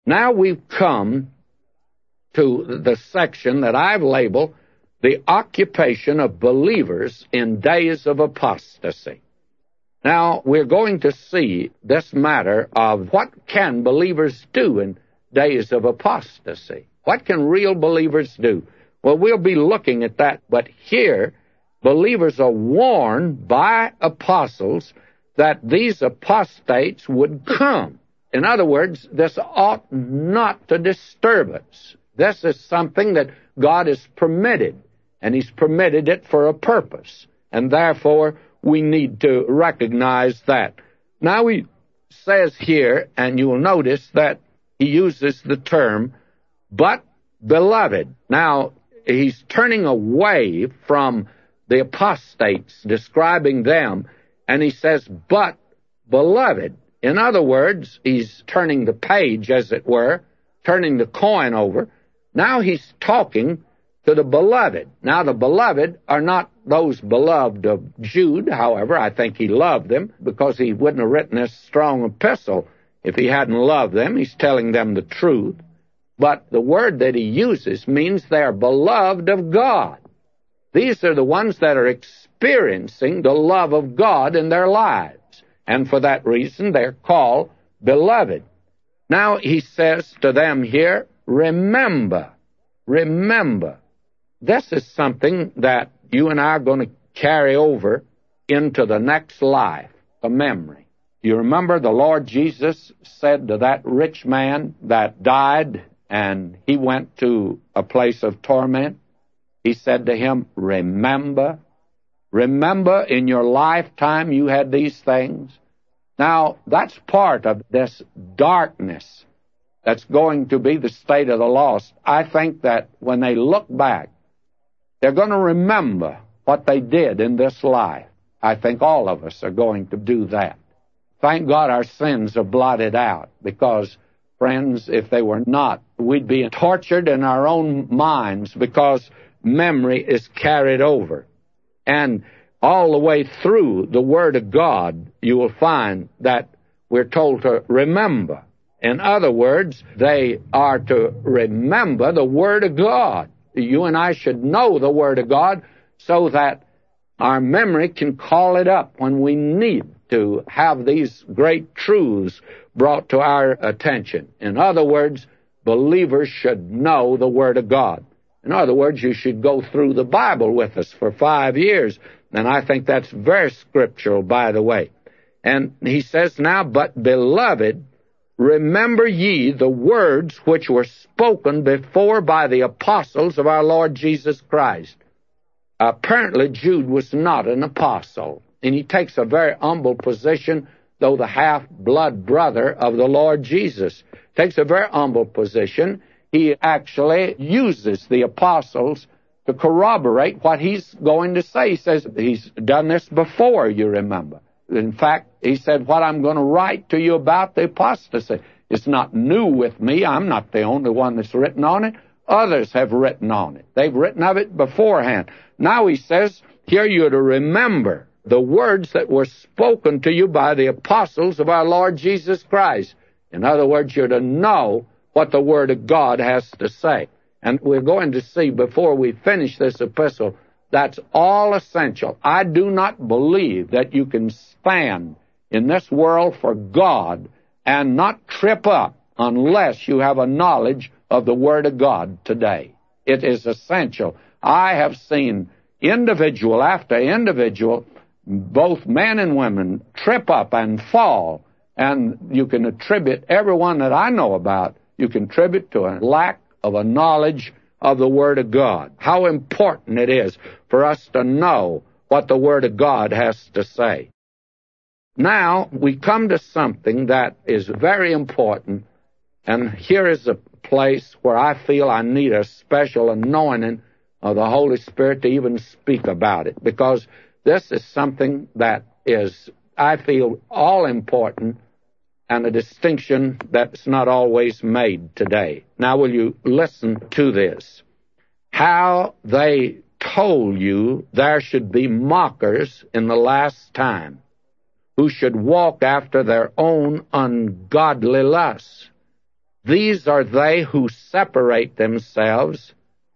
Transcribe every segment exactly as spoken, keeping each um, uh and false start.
Now we've come to the section that I've labeled the occupation of believers in days of apostasy. Now, we're going to see this matter of what can believers do in days of apostasy. What can real believers do? Well, we'll be looking at that, but here, believers are warned by apostles that these apostates would come. In other words, this ought not to disturb us. This is something that God has permitted, and He's permitted it for a purpose, and therefore we need to recognize that. Now He says here, and you will notice that He uses the term, but beloved. Now, He's turning away from the apostates, describing them, and He says, but beloved. In other words, He's turning the page, as it were, turning the coin over. Now He's talking to the beloved. Now, the beloved are not those beloved of Jude. However, I think he loved them, because he wouldn't have written this strong epistle if he hadn't loved them. He's telling them the truth. But the word that he uses means they are beloved of God. These are the ones that are experiencing the love of God in their lives. And for that reason, they're called beloved. Now, he says to them here, remember, remember. This is something that you and I are going to carry over into the next life, a memory. You remember the Lord Jesus said to that rich man that died and he went to a place of torment? He said to him, remember, remember in your lifetime you had these things. Now, that's part of this darkness that's going to be the state of the lost. I think that when they look back, they're going to remember what they did in this life. I think all of us are going to do that. Thank God our sins are blotted out, because, friends, if they were not, we'd be tortured in our own minds, because memory is carried over. And all the way through the Word of God, you will find that we're told to remember. In other words, they are to remember the Word of God. You and I should know the Word of God so that our memory can call it up when we need to have these great truths brought to our attention. In other words, believers should know the Word of God. In other words, you should go through the Bible with us for five years. And I think that's very scriptural, by the way. And he says now, but beloved, remember ye the words which were spoken before by the apostles of our Lord Jesus Christ. Apparently, Jude was not an apostle, and he takes a very humble position, though the half-blood brother of the Lord Jesus. Takes a very humble position. He actually uses the apostles to corroborate what he's going to say. He says he's done this before, you remember. In fact, he said, what I'm going to write to you about the apostasy, it's not new with me. I'm not the only one that's written on it. Others have written on it. They've written of it beforehand. Now he says, here you're to remember the words that were spoken to you by the apostles of our Lord Jesus Christ. In other words, you're to know what the Word of God has to say. And we're going to see before we finish this epistle, that's all essential. I do not believe that you can stand in this world for God and not trip up unless you have a knowledge of the Word of God today. It is essential. I have seen individual after individual, both men and women, trip up and fall, and you can attribute everyone that I know about, you can attribute to a lack of a knowledge of the Word of God. How important it is for us to know what the Word of God has to say. Now, we come to something that is very important, and here is a place where I feel I need a special anointing of the Holy Spirit to even speak about it, because this is something that is, I feel, all important, and a distinction that's not always made today. Now, will you listen to this? How they told you there should be mockers in the last time, who should walk after their own ungodly lusts. These are they who separate themselves,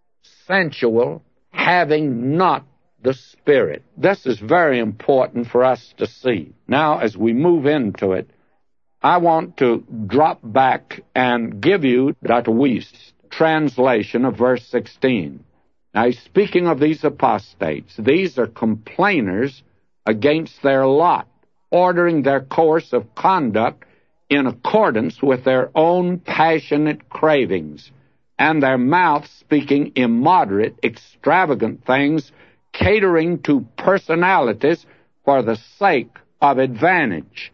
sensual, having not the Spirit. This is very important for us to see. Now, as we move into it, I want to drop back and give you Doctor Wuest's translation of verse sixteen. Now, he's speaking of these apostates. These are complainers against their lot, ordering their course of conduct in accordance with their own passionate cravings, and their mouth speaking immoderate, extravagant things, catering to personalities for the sake of advantage.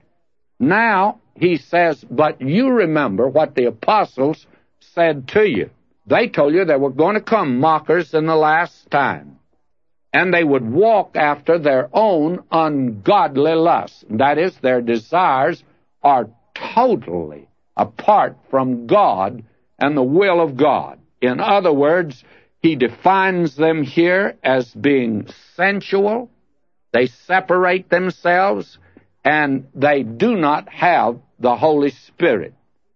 Now, he says, but you remember what the apostles said to you. They told you there were going to come mockers in the last time, and they would walk after their own ungodly lusts. That is, their desires are totally apart from God and the will of God. In other words, he defines them here as being sensual. They separate themselves, and they do not have the Holy Spirit.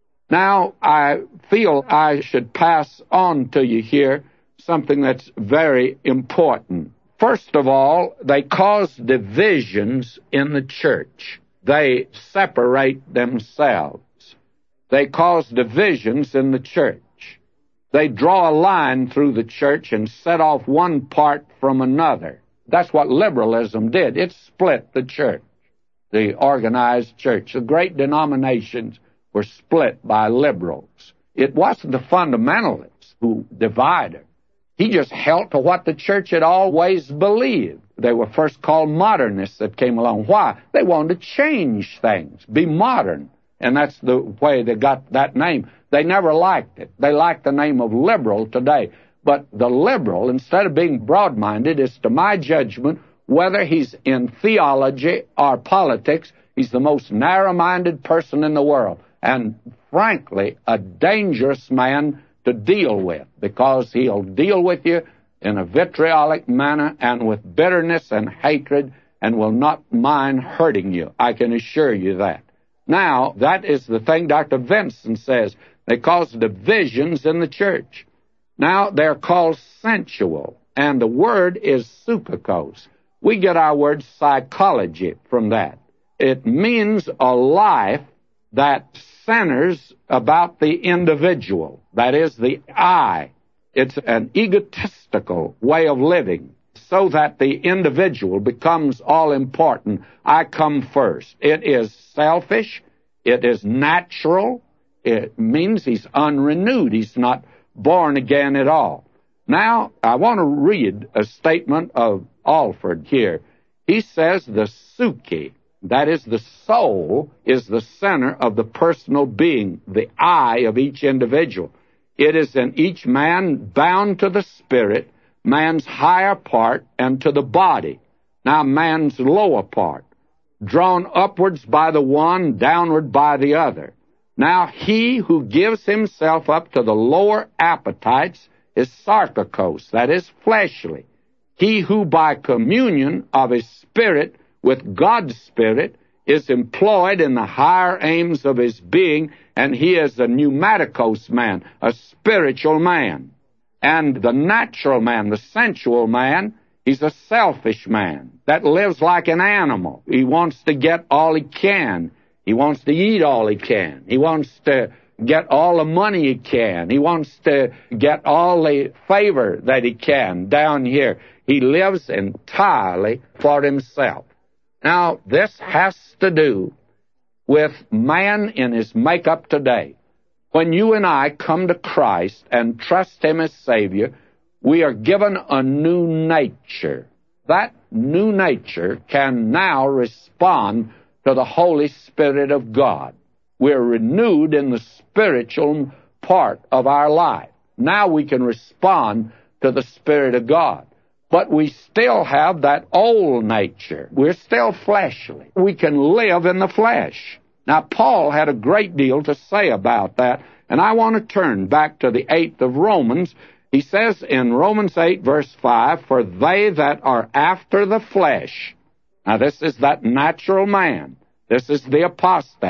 Now, I feel I should pass on to you here something that's very important. First of all, they cause divisions in the church. They separate themselves. They cause divisions in the church. They draw a line through the church and set off one part from another. That's what liberalism did. It split the church, the organized church. The great denominations were split by liberals. It wasn't the fundamentalists who divided. He just held to what the church had always believed. They were first called modernists that came along. Why? They wanted to change things, be modern. And that's the way they got that name. They never liked it. They like the name of liberal today. But the liberal, instead of being broad-minded, is, to my judgment, whether he's in theology or politics, he's the most narrow-minded person in the world. And frankly, a dangerous man to deal with, because he'll deal with you in a vitriolic manner and with bitterness and hatred, and will not mind hurting you. I can assure you that. Now, that is the thing Doctor Vinson says. They cause divisions in the church. Now, they're called sensual, and the word is psychikos. We get our word psychology from that. It means a life that centers about the individual, that is, the I. It's an egotistical way of living, so that the individual becomes all important. I come first. It is selfish. It is natural. It means he's unrenewed. He's not born again at all. Now, I want to read a statement of Alford here. He says the psyche, that is, the soul, is the center of the personal being, the I of each individual. It is in each man bound to the spirit, man's higher part, and to the body. Now, man's lower part, drawn upwards by the one, downward by the other. Now, he who gives himself up to the lower appetites is sarkikos, that is, fleshly. He who by communion of his spirit with God's Spirit is employed in the higher aims of his being, and he is a pneumatikos man, a spiritual man. And the natural man, the sensual man, he's a selfish man that lives like an animal. He wants to get all he can. He wants to eat all he can. He wants to get all the money he can. He wants to get all the favor that he can down here. He lives entirely for himself. Now, this has to do with man in his makeup today. When you and I come to Christ and trust him as Savior, we are given a new nature. That new nature can now respond to the Holy Spirit of God. We're renewed in the spiritual part of our life. Now we can respond to the Spirit of God. But we still have that old nature. We're still fleshly. We can live in the flesh. Now, Paul had a great deal to say about that, and I want to turn back to the eighth of Romans. He says in Romans eight, verse five, "For they that are after the flesh," now this is that natural man. This is the apostate.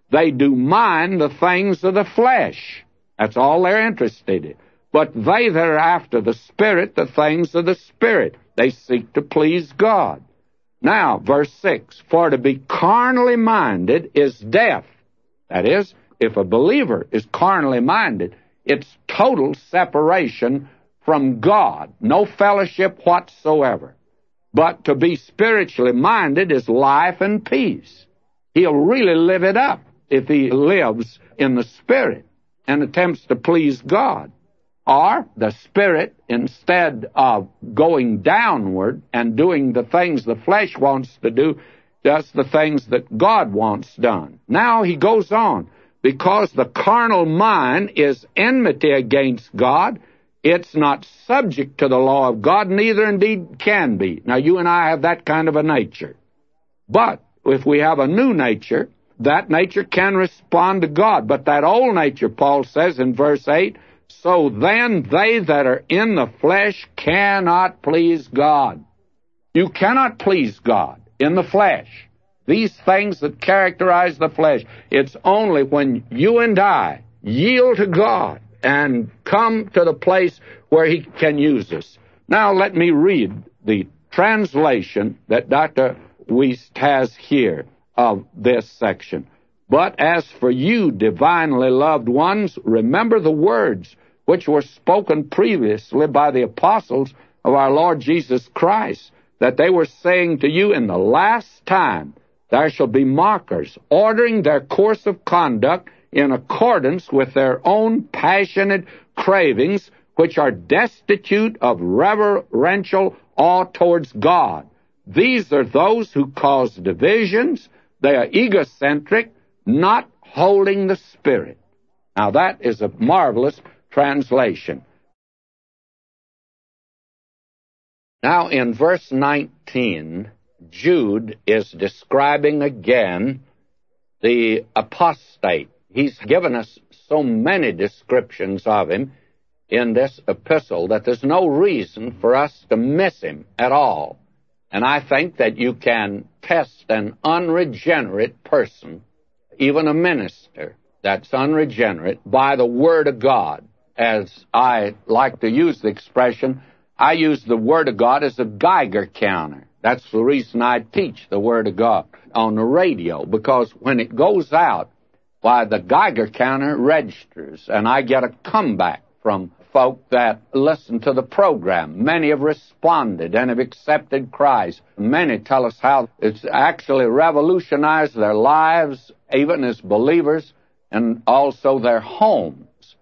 They do mind the things of the flesh. That's all they're interested in. But they that are after the Spirit, the things of the Spirit. They seek to please God. Now, verse six, for to be carnally minded is death. That is, if a believer is carnally minded, it's total separation from God, no fellowship whatsoever. But to be spiritually minded is life and peace. He'll really live it up if he lives in the Spirit and attempts to please God. Or the Spirit, instead of going downward and doing the things the flesh wants to do, does the things that God wants done. Now he goes on, because the carnal mind is enmity against God, it's not subject to the law of God, neither indeed can be. Now you and I have that kind of a nature. But if we have a new nature, that nature can respond to God. But that old nature, Paul says in verse eight, so then they that are in the flesh cannot please God. You cannot please God in the flesh. These things that characterize the flesh, it's only when you and I yield to God and come to the place where he can use us. Now let me read the translation that Doctor Wuest has here of this section. But as for you, divinely loved ones, remember the words which were spoken previously by the apostles of our Lord Jesus Christ, that they were saying to you, in the last time there shall be mockers, ordering their course of conduct in accordance with their own passionate cravings, which are destitute of reverential awe towards God. These are those who cause divisions. They are egocentric, not holding the Spirit. Now that is a marvelous translation. Now in verse nineteen, Jude is describing again the apostate. He's given us so many descriptions of him in this epistle that there's no reason for us to miss him at all. And I think that you can test an unregenerate person, even a minister that's unregenerate, by the Word of God. As I like to use the expression, I use the Word of God as a Geiger counter. That's the reason I teach the Word of God on the radio, because when it goes out, why, the Geiger counter registers, and I get a comeback from folk that listen to the program. Many have responded and have accepted Christ. Many tell us how it's actually revolutionized their lives, even as believers, and also their homes.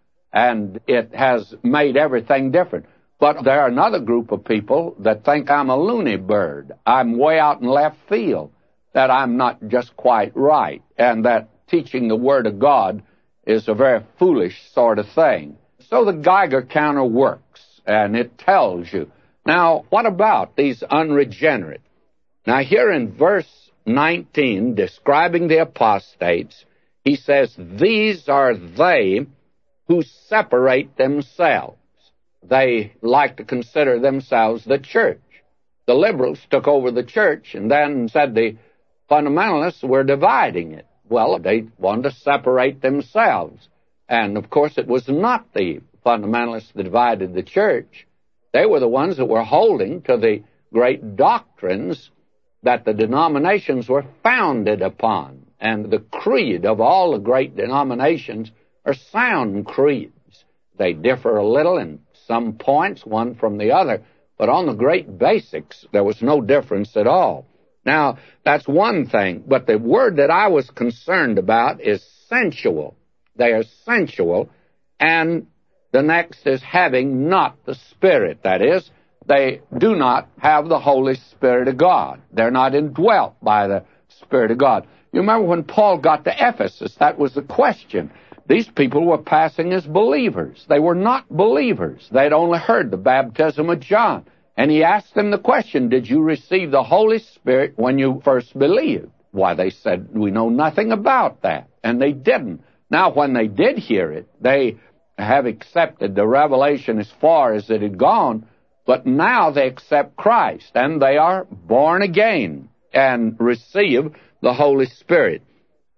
And it has made everything different. But there are another group of people that think I'm a loony bird. I'm way out in left field, that I'm not just quite right, and that teaching the Word of God is a very foolish sort of thing. So the Geiger counter works, and it tells you. Now, what about these unregenerate? Now, here in verse nineteen, describing the apostates, he says, these are they who separate themselves. They like to consider themselves the church. The liberals took over the church and then said the fundamentalists were dividing it. Well, they wanted to separate themselves. And, of course, it was not the fundamentalists that divided the church. They were the ones that were holding to the great doctrines that the denominations were founded upon. And the creed of all the great denominations are sound creeds. They differ a little in some points, one from the other, but on the great basics, there was no difference at all. Now, that's one thing, but the word that I was concerned about is sensual. They are sensual, and the next is having not the Spirit. That is, they do not have the Holy Spirit of God. They're not indwelt by the Spirit of God. You remember when Paul got to Ephesus, that was the question. These people were passing as believers. They were not believers. They'd only heard the baptism of John. And he asked them the question, did you receive the Holy Spirit when you first believed? Why, they said, we know nothing about that. And they didn't. Now, when they did hear it, they have accepted the revelation as far as it had gone, but now they accept Christ, and they are born again and receive the Holy Spirit.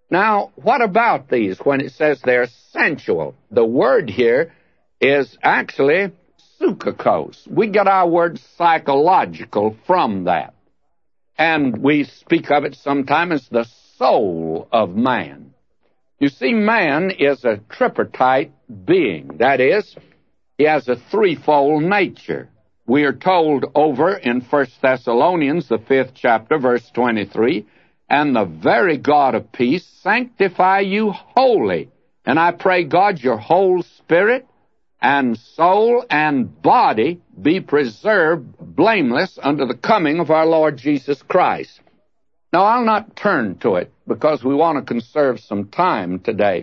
Now, what about these when it says they're sensual? The word here is actually psychikos. We get our word psychological from that. And we speak of it sometimes as the soul of man. You see, man is a tripartite being. That is, he has a threefold nature. We are told over in First Thessalonians, the fifth chapter, verse twenty-three, and the very God of peace sanctify you wholly. And I pray, God, your whole spirit and soul and body be preserved blameless unto the coming of our Lord Jesus Christ. Now, I'll not turn to it because we want to conserve some time today.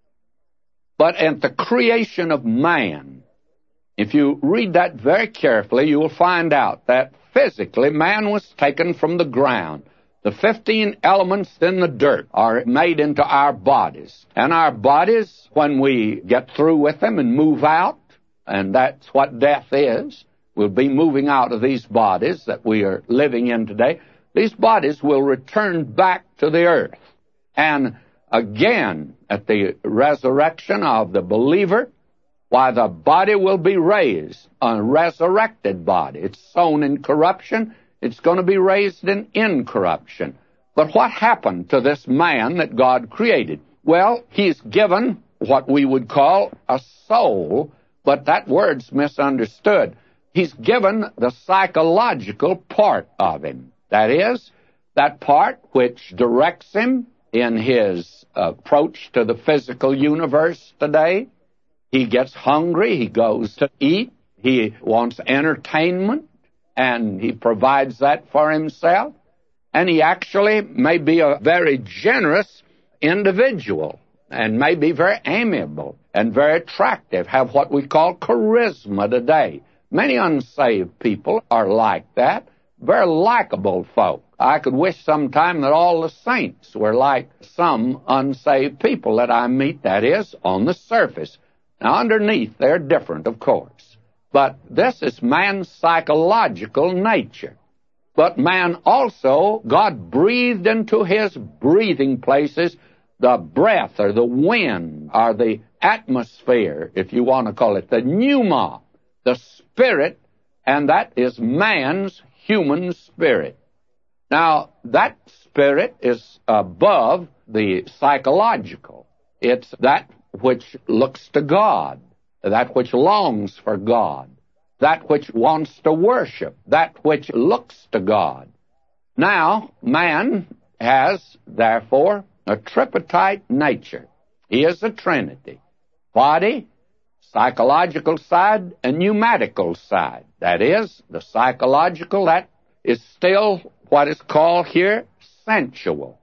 But at the creation of man, if you read that very carefully, you will find out that physically man was taken from the ground. The fifteen elements in the dirt are made into our bodies. And our bodies, when we get through with them and move out, and that's what death is, we'll be moving out of these bodies that we are living in today. These bodies will return back to the earth. And again, at the resurrection of the believer, why, the body will be raised, a resurrected body. It's sown in corruption. It's going to be raised in incorruption. But what happened to this man that God created? Well, he's given what we would call a soul, but that word's misunderstood. He's given the psychological part of him. That is, that part which directs him in his approach to the physical universe today. He gets hungry, he goes to eat, he wants entertainment, and he provides that for himself. And he actually may be a very generous individual and may be very amiable and very attractive, have what we call charisma today. Many unsaved people are like that, very likable folk. I could wish sometime that all the saints were like some unsaved people that I meet, that is, on the surface. Now, underneath, they're different, of course. But this is man's psychological nature. But man also, God breathed into his breathing places the breath or the wind or the atmosphere, if you want to call it, the pneuma, the spirit, and that is man's human spirit. Now, that spirit is above the psychological. It's that which looks to God, that which longs for God, that which wants to worship, that which looks to God. Now, man has, therefore, a tripartite nature. He is a trinity. Body, psychological side, and pneumatical side. That is, the psychological, that is still what is called here sensual.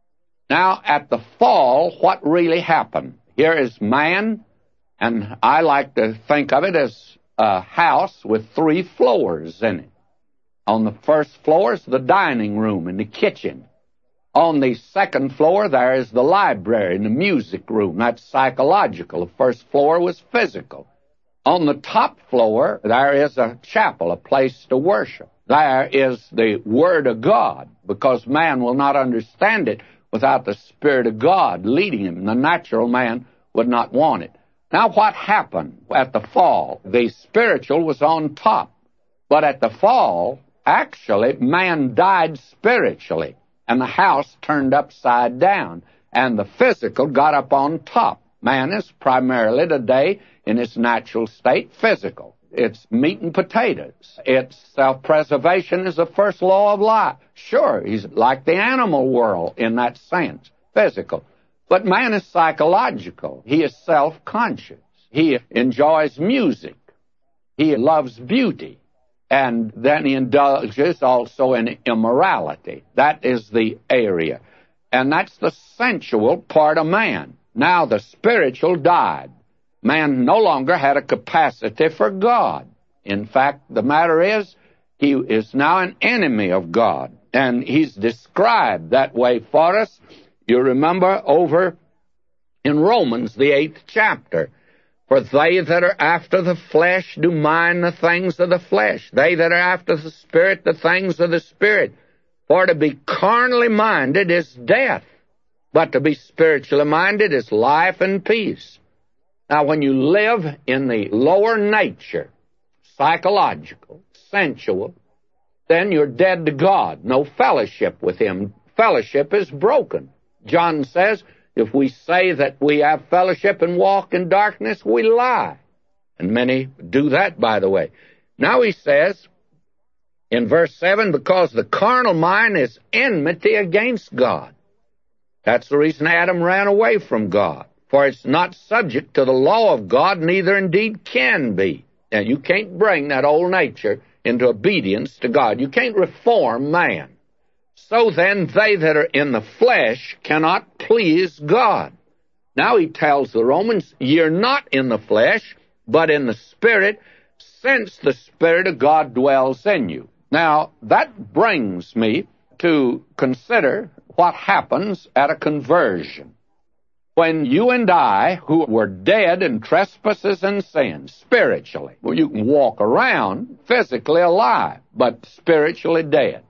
Now, at the fall, what really happened? Here is man, and I like to think of it as a house with three floors in it. On the first floor is the dining room and the kitchen. On the second floor, there is the library and the music room. That's psychological. The first floor was physical. On the top floor, there is a chapel, a place to worship. There is the Word of God, because man will not understand it without the Spirit of God leading him. The natural man would not want it. Now, what happened at the fall? The spiritual was on top. But at the fall, actually, man died spiritually, and the house turned upside down, and the physical got up on top. Man is primarily today, in its natural state, physical. It's meat and potatoes. It's self-preservation is the first law of life. Sure, he's like the animal world in that sense, physical. But man is psychological. He is self-conscious. He enjoys music. He loves beauty. And then he indulges also in immorality. That is the area. And that's the sensual part of man. Now the spiritual died. Man no longer had a capacity for God. In fact, the matter is, he is now an enemy of God. And he's described that way for us. You remember over in Romans, the eighth chapter, for they that are after the flesh do mind the things of the flesh. They that are after the Spirit, the things of the Spirit. For to be carnally minded is death, But to be spiritually minded is life and peace. Now, when you live in the lower nature, psychological, sensual, then you're dead to God. No fellowship with Him. Fellowship is broken. John says, if we say that we have fellowship and walk in darkness, we lie. And many do that, by the way. Now he says, in verse seven, because the carnal mind is enmity against God. That's the reason Adam ran away from God. For it's not subject to the law of God, neither indeed can be. Now, you can't bring that old nature into obedience to God. You can't reform man. So then, they that are in the flesh cannot please God. Now he tells the Romans, you're not in the flesh, but in the Spirit, since the Spirit of God dwells in you. Now, that brings me to consider what happens at a conversion. When you and I, who were dead in trespasses and sins, spiritually, well, you can walk around physically alive, but spiritually dead.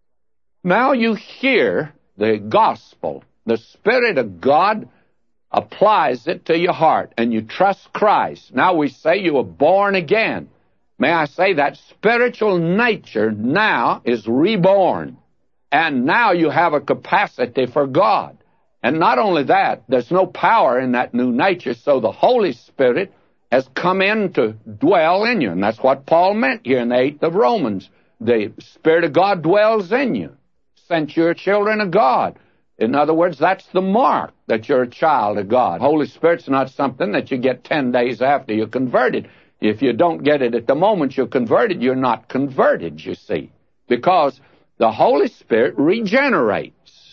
Now you hear the gospel. The Spirit of God applies it to your heart, and you trust Christ. Now we say you were born again. May I say that spiritual nature now is reborn, and now you have a capacity for God. And not only that, there's no power in that new nature, so the Holy Spirit has come in to dwell in you, and that's what Paul meant here in the eighth of Romans. The Spirit of God dwells in you, since you're children of God. In other words, that's the mark that you're a child of God. Holy Spirit's not something that you get ten days after you're converted. If you don't get it at the moment you're converted, you're not converted, you see, because the Holy Spirit regenerates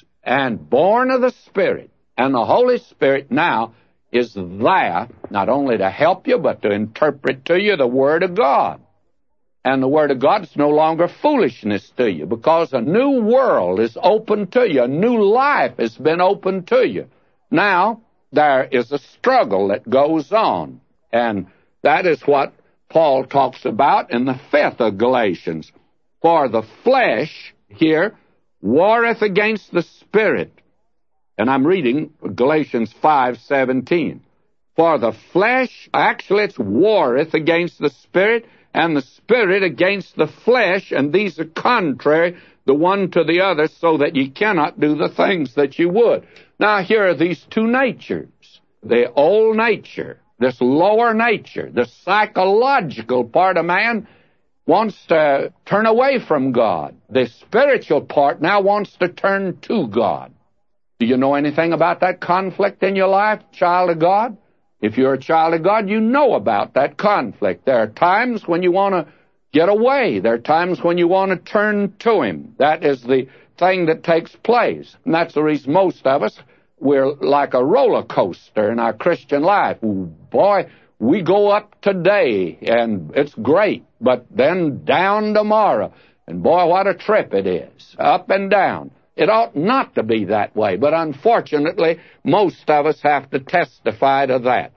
and born of the Spirit. And the Holy Spirit now is there not only to help you, but to interpret to you the Word of God. And the Word of God is no longer foolishness to you, because a new world is open to you. A new life has been opened to you. Now, there is a struggle that goes on, and that is what Paul talks about in the fifth of Galatians. For the flesh, here, warreth against the Spirit. And I'm reading Galatians five seventeen. For the flesh, actually it's warreth against the Spirit, and the Spirit against the flesh, and these are contrary the one to the other, so that ye cannot do the things that you would. Now here are these two natures. The old nature, this lower nature, the psychological part of man, wants to turn away from God. The spiritual part now wants to turn to God. Do you know anything about that conflict in your life, child of God? If you're a child of God, you know about that conflict. There are times when you want to get away. There are times when you want to turn to Him. That is the thing that takes place. And that's the reason most of us, we're like a roller coaster in our Christian life. Ooh, boy, we go up today, and it's great, but then down tomorrow. And boy, what a trip it is, up and down. It ought not to be that way, but unfortunately, most of us have to testify to that.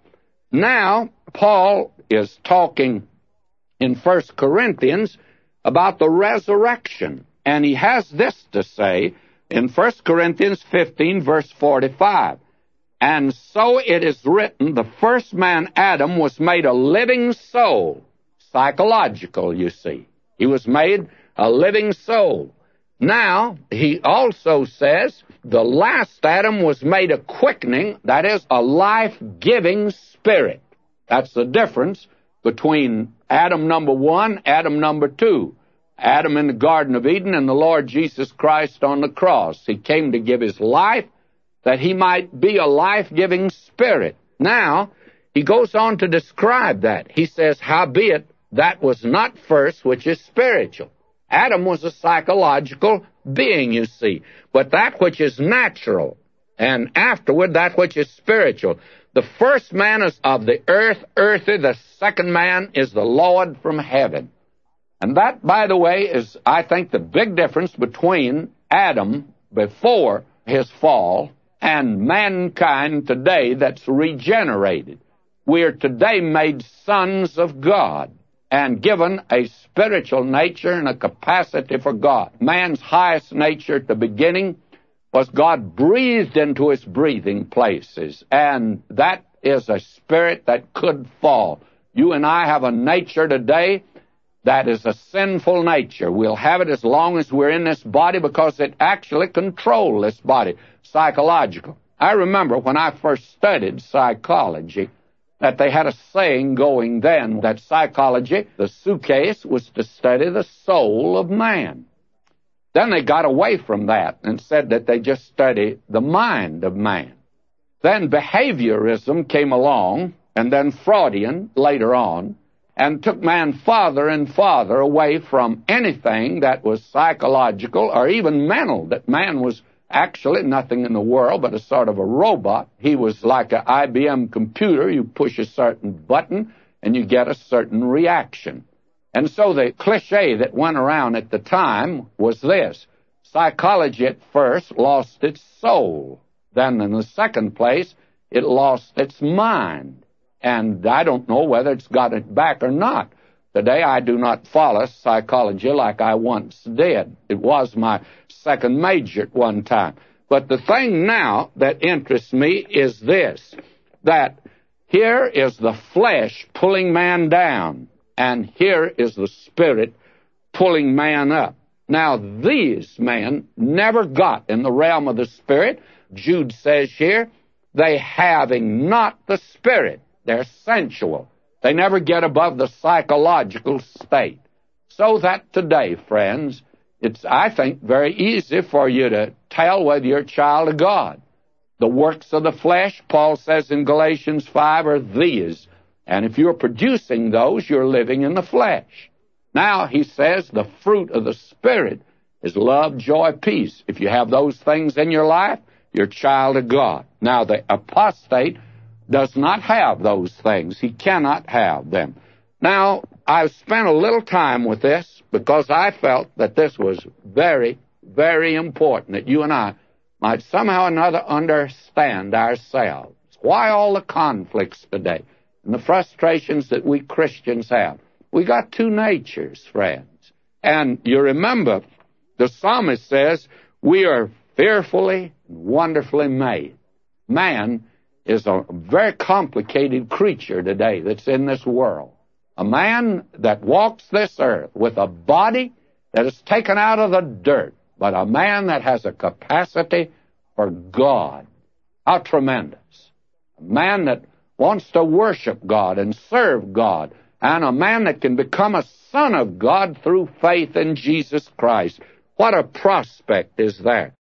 Now, Paul is talking in First Corinthians about the resurrection, and he has this to say in First Corinthians fifteen, verse forty-five. And so it is written, the first man, Adam, was made a living soul. Psychological, you see. He was made a living soul. Now, he also says, the last Adam was made a quickening, that is, a life-giving spirit. That's the difference between Adam number one, Adam number two. Adam in the Garden of Eden and the Lord Jesus Christ on the cross. He came to give his life, that he might be a life-giving spirit. Now, he goes on to describe that. He says, howbeit, that was not first which is spiritual. Adam was a psychological being, you see, but that which is natural, and afterward that which is spiritual. The first man is of the earth, earthy. The second man is the Lord from heaven. And that, by the way, is, I think, the big difference between Adam before his fall and mankind today that's regenerated. We are today made sons of God and given a spiritual nature and a capacity for God. Man's highest nature at the beginning was God breathed into its breathing places, and that is a spirit that could fall. You and I have a nature today that is a sinful nature. We'll have it as long as we're in this body because it actually controls this body, psychological. I remember when I first studied psychology that they had a saying going then that psychology, the suitcase, was to study the soul of man. Then they got away from that and said that they just study the mind of man. Then behaviorism came along, and then Freudian later on, and took man farther and farther away from anything that was psychological or even mental, that man was actually nothing in the world but a sort of a robot. He was like an I B M computer. You push a certain button and you get a certain reaction. And so the cliche that went around at the time was this: psychology at first lost its soul. Then in the second place, it lost its mind. And I don't know whether it's got it back or not. Today I do not follow psychology like I once did. It was my second major at one time. But the thing now that interests me is this, that here is the flesh pulling man down, and here is the spirit pulling man up. Now, these men never got in the realm of the spirit. Jude says here, they having not the spirit. They're sensual. They never get above the psychological state. So that today, friends, it's, I think, very easy for you to tell whether you're a child of God. The works of the flesh, Paul says in Galatians five, are these. And if you're producing those, you're living in the flesh. Now, he says, the fruit of the Spirit is love, joy, peace. If you have those things in your life, you're a child of God. Now, the apostate does not have those things. He cannot have them. Now, I've spent a little time with this because I felt that this was very, very important, that you and I might somehow or another understand ourselves. Why all the conflicts today and the frustrations that we Christians have? We got two natures, friends. And you remember, the psalmist says, we are fearfully and wonderfully made. Man is a very complicated creature today that's in this world. A man that walks this earth with a body that is taken out of the dirt, but a man that has a capacity for God. How tremendous. A man that wants to worship God and serve God, and a man that can become a son of God through faith in Jesus Christ. What a prospect is there.